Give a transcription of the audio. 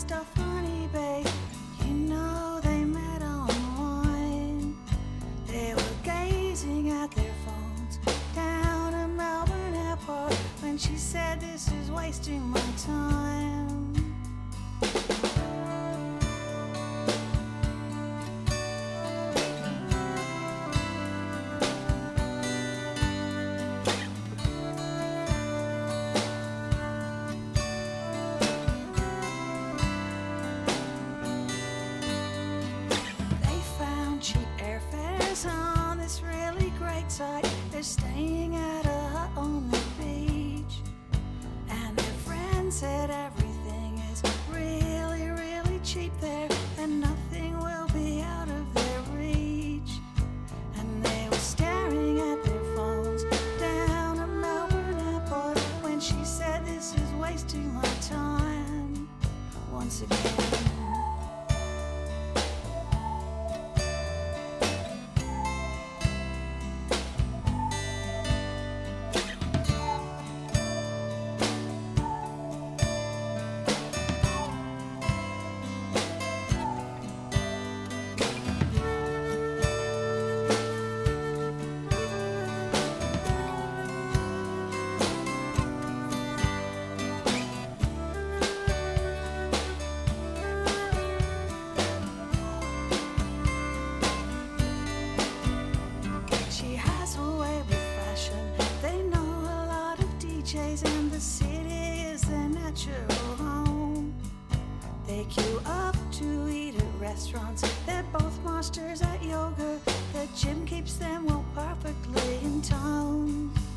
stuff on eBay. You know they met online. They were gazing at their phones down at Melbourne Airport when she said, "This is wasting my time." On this really great site, they're staying at a hut on the beach, and their friend said everything is really, really cheap there, and nothing will be out of their reach. And they were staring at their phones down at Melbourne Airport when she said, "This is wasting my time." Once again, and the city is their natural home. They queue up to eat at restaurants. They're both masters at yoga. The gym keeps them well perfectly in tone.